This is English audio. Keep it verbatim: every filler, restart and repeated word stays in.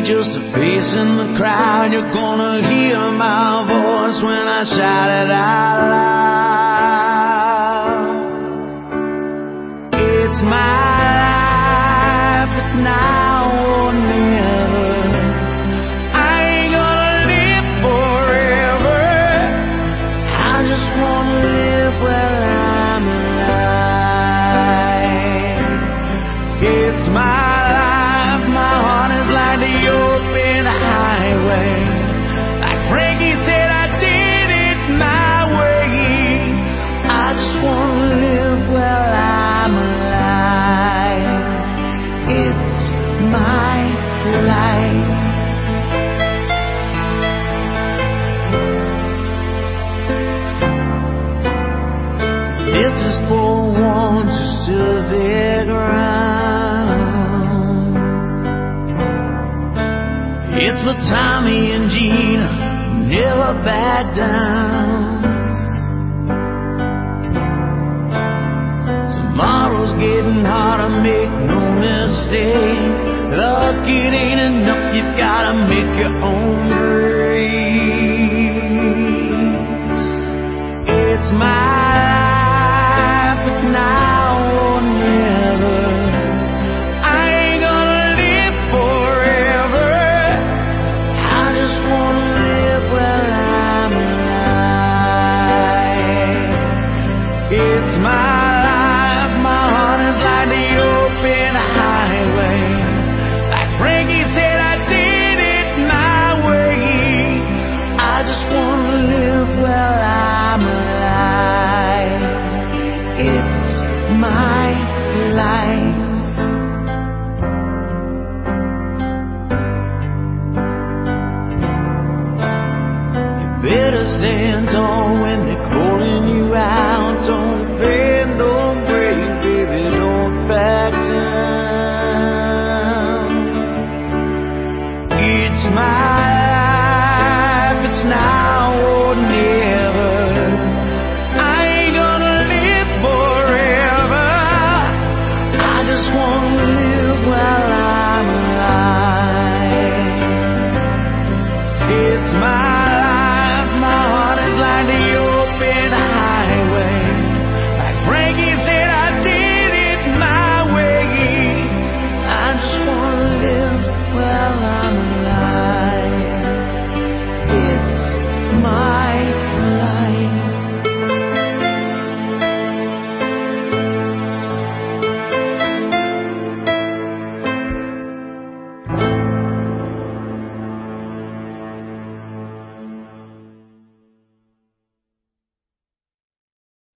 just a face in the crowd. You're gonna hear my voice when I shout it out loud. It's my life, it's now or never. I ain't gonna live forever. I just wanna live where I'm alive. It's my the open highway. Like Frankie said, I did it my way. I just wanna live while I'm alive. It's my life. This is for ones who stood their ground. It's for Tommy and Gina, never back down. Tomorrow's getting harder, make no mistake. Luck, it ain't enough, you've gotta make your own grace. It's my life, it's now or never. It's my life, my heart is like the open highway. Like Frankie said, I did it my way. I just wanna live while I'm alive. It's my life.